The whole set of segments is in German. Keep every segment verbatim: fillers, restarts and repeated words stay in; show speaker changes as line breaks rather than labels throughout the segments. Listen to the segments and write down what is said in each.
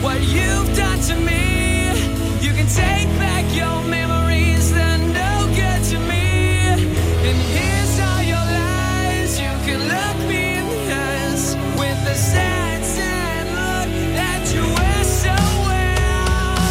what you've done to me. You can take back your memories, they're no good to me. And here's all your lies, you can look me in the eyes with the sad, sad look that you wear so well.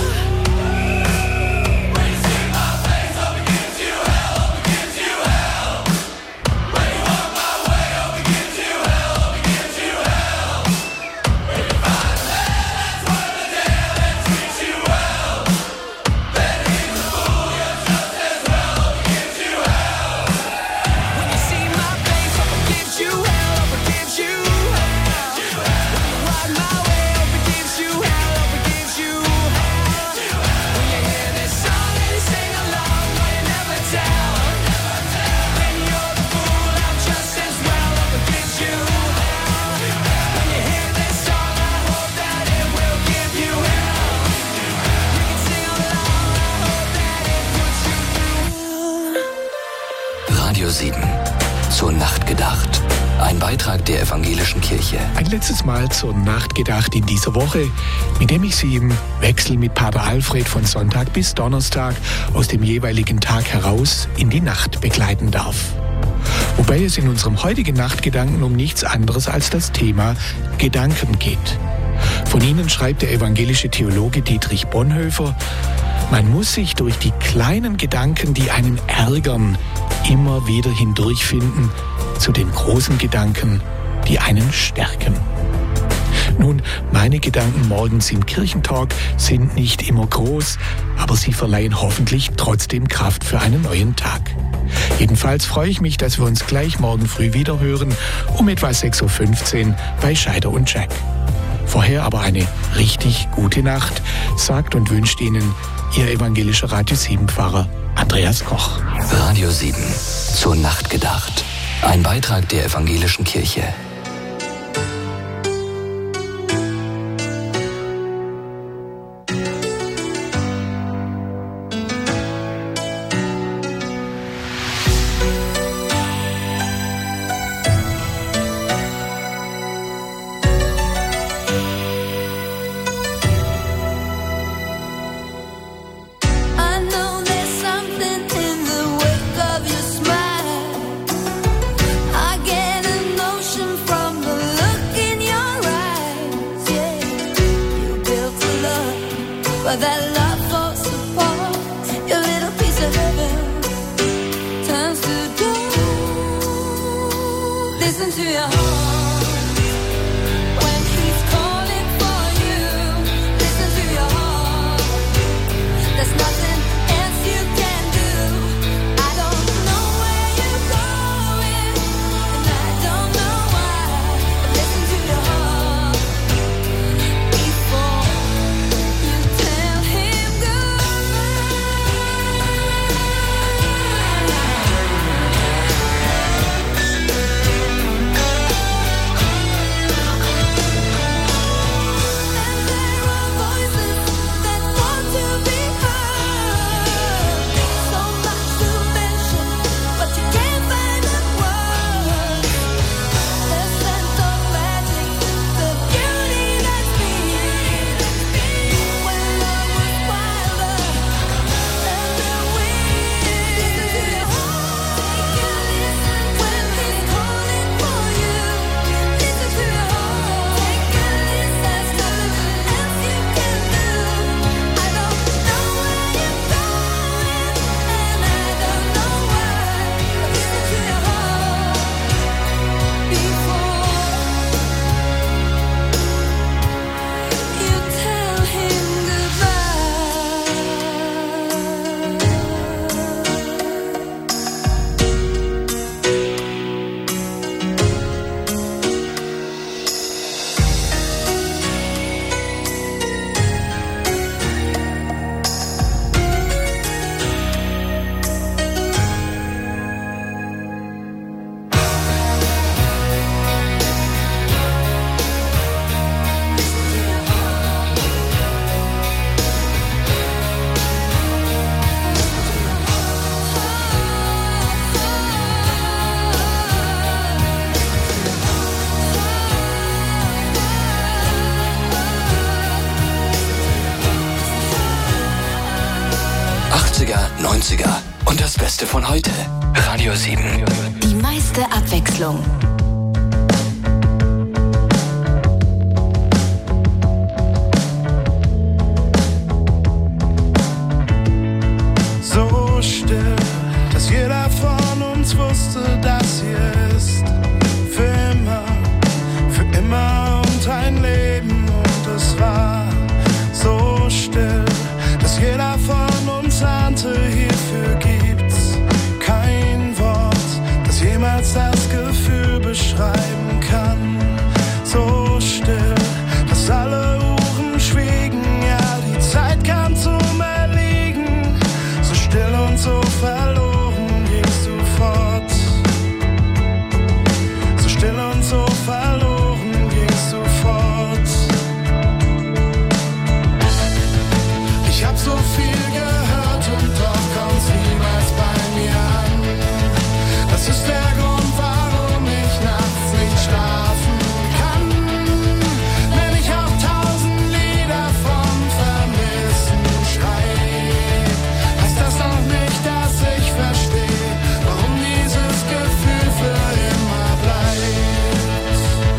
When you see my face, hope it gives you hell, hope it gives you hell. When you walk my way, hope it gives you hell, hope it gives you hell. When you find a man that's worth the damn and treats you well, then he's a fool, you're just as well, hope it gives you hell. When you see my face, hope it gives you hell, hope it gives you hell. When you walk my way, hope it gives you hell, hope it gives you hell. When you hear this song and you sing along, will you never tell? Then you're the fool, I'm just as well, hope it gives you hell. When you hear this song, I hope that it will give you hell. You can sing along, I hope that it puts you through.
Radio sieben. Zur Nacht gedacht. Ein Beitrag der Evangelischen Kirche.
Ein letztes Mal zur Nacht gedacht in dieser Woche, mit dem ich Sie im Wechsel mit Pater Alfred von Sonntag bis Donnerstag aus dem jeweiligen Tag heraus in die Nacht begleiten darf. Wobei es in unserem heutigen Nachtgedanken um nichts anderes als das Thema Gedanken geht. Von ihnen schreibt der evangelische Theologe Dietrich Bonhoeffer: Man muss sich durch die kleinen Gedanken, die einen ärgern, immer wieder hindurchfinden zu den großen Gedanken, die einen stärken. Nun, meine Gedanken morgens im Kirchentalk sind nicht immer groß, aber sie verleihen hoffentlich trotzdem Kraft für einen neuen Tag. Jedenfalls freue ich mich, dass wir uns gleich morgen früh wieder hören, um etwa sechs Uhr fünfzehn bei Scheider und Jack. Vorher aber eine richtig gute Nacht, sagt und wünscht Ihnen Ihr evangelischer Radio sieben Pfarrer Andreas Koch.
Radio sieben. Zur Nacht gedacht. Ein Beitrag der Evangelischen Kirche.
I know there's something in the wake of your smile. I get a notion from the look in your eyes. Yeah, you built a love, but that love falls apart. Your little piece of heaven turns to dust. Listen to your heart when he's calling for you. Listen to your heart. There's nothing else you can do. I don't know where you're going, and I don't know why. But listen to your heart before you tell him goodbye.
achtziger, neunziger und das Beste von heute. Radio sieben.
Die meiste Abwechslung.
So still, dass jeder von uns wusste, dass hier ist. Für immer, für immer und ein Leben. Und es war so still, dass jeder von uns ahnte, hierfür gibt's kein Wort, das jemals das Gefühl beschreiben kann. So still, dass alle Uhren schwiegen, ja, die Zeit kam zum Erliegen. So still und so verloren gingst du fort. So still und so verloren gingst du fort. Ich hab so viel gehört und doch kommt's niemals bei mir an. Das ist der Grund, warum ich nachts nicht schlafen kann. Wenn ich auch tausend Lieder vom Vermissen schreib, heißt das noch nicht, dass ich verstehe, warum dieses Gefühl für immer bleibt.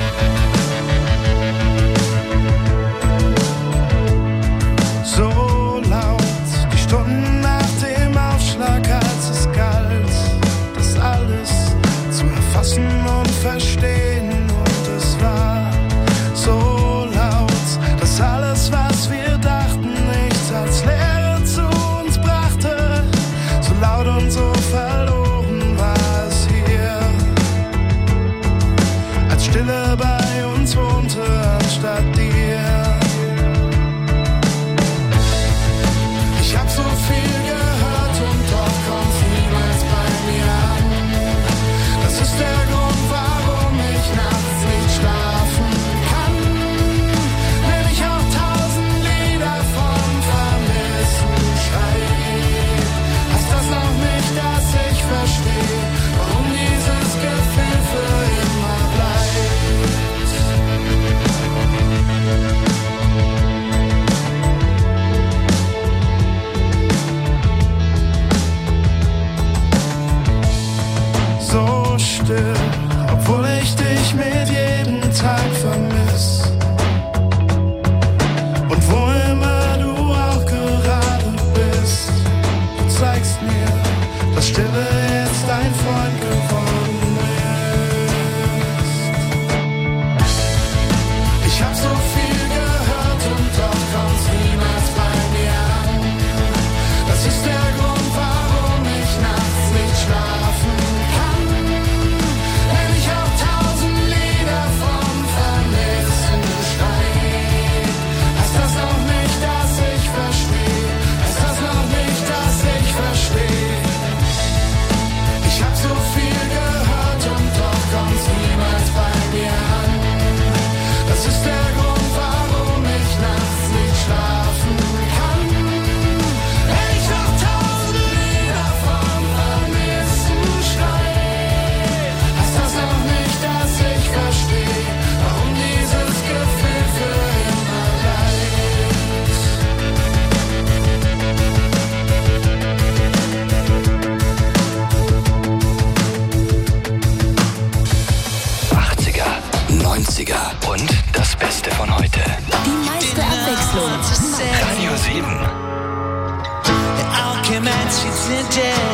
So laut, die Stunden nach dem Aufschlag, als es galt, das alles zu erfassen und verstehen. Und es war so laut, dass alles, was wir dachten, nichts als Leere zu uns brachte. So laut und so verloren war es hier, als Stille bei uns wohnte anstatt dir. Ich hab so viel gehört und doch kommt's niemals bei mir an. Das ist der Grund, warum ich nachts nicht schlafen kann. Wenn ich auch tausend Lieder vom Vermissen schreib, heißt das noch nicht, dass ich verstehe, warum dieses Gefühl für immer bleibt. So still, obwohl ich dich mit jedem Tag vermiss. Und wo immer du auch gerade bist, du zeigst mir, dass Stille jetzt dein Freund geworden ist. Ich hab so viel gehört und doch kommt's niemals bei mir an. Das ist der Grund, warum ich nachts nicht schlafen kann. Wenn ich auch tausend Lieder vom Vermissen schreib, heißt das noch nicht, dass ich verstehe. Heißt das noch nicht, dass ich verstehe. Ich hab so viel gehört und doch kommt's niemals bei mir an. Das ist der Grund, warum ich nachts nicht schlafen kann. Wenn ich noch tausend Lieder vom Vermissen schreib, heißt das noch nicht, dass ich verstehe, warum dieses Gefühl für immer bleibt.
achtziger, neunziger und das Beste von heute.
Die meiste Abwechslung.
Radio sieben.
Alchemy, she's in debt.